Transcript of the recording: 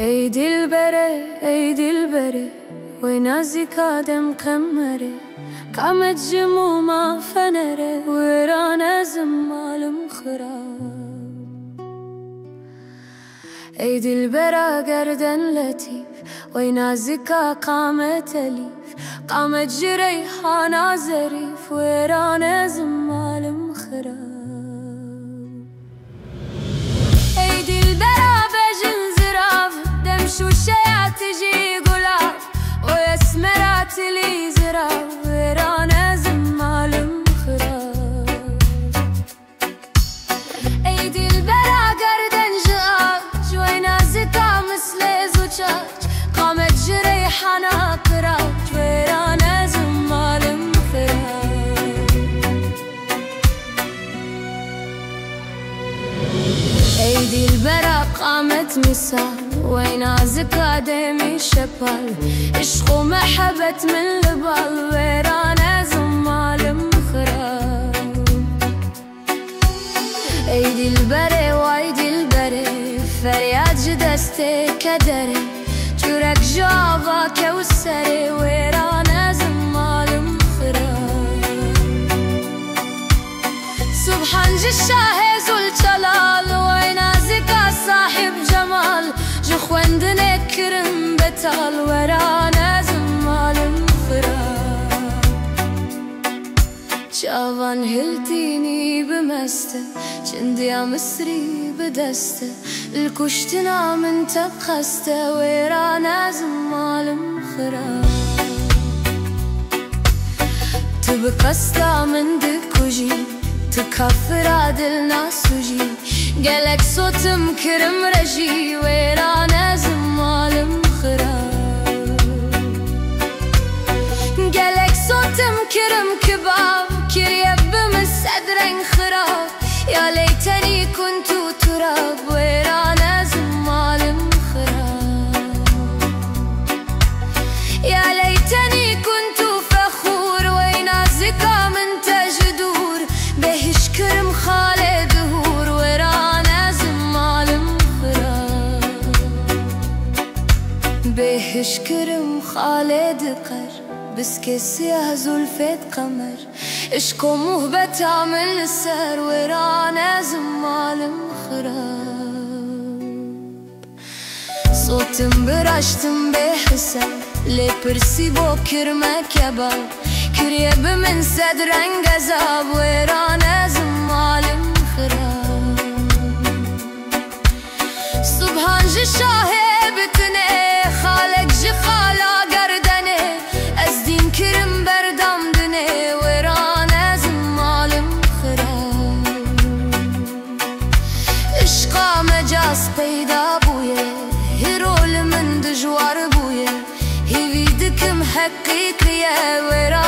ای دلبره ای دلبره وينازك آدم قمره قامت جموما فنره ورانا زمال مخراب ای دلبرا گردن لطيف وينازك قامت أليف قامت جريحانا زريف ورانا زمال مخراب ای دلبرا بجن زراف دمشو شيات تجي قلاب ويسمرات لي زراف ورانا زمال مخراب ای دلبرا گردن جاج وينازك مثل زجاج قامت جريحانا قراج ورانا زمال مخراب ای دلبرا قامت مثال وينازك آدمي شبال عشق ومحبة من البال ورانا زمال مخراب ای دلبره وای دلبره فریاد جدسته کدره جورك جاوا كوسري ورانا زمال مخراب سبحان جشاه ذو الجلال وينازك صاحب جمال جخوندنا كرم بتال ورانا زمال مخراب جوان هلتيني بمسته جنديا مصري بدسته الكشتنا من تبخسته ورانا زمال مخراب تبقستا من دكوجي تكفر عدل ناسوجي قالك صوتم كرم رجي ورانا زمال مخراب قالك صوتم كرم كباب كريب بمسعدرن خراب يا ليتني كنت تراب ورانا زمال مخراب يا ليتني كنت فخور وينازك من تجدور بهش كرم خالد هور ورانا زمال مخراب بهش كرم خالد قر بس كسيه زلفت قمر اشكو مهبتا من السر ورانا زمال مخراب صوتم براشتم بحسن لبرسي بو كرمة كباب كريب من صدرن غزاب ورانا زمال مخراب سبحان جشاه بتنه خالق جخالا گردنه از دین کرم بردم دنه ورانا زمال مخراب عشقا مجاز پیدا بویه هرول من دجوار بویه هیویدکم حقیقیه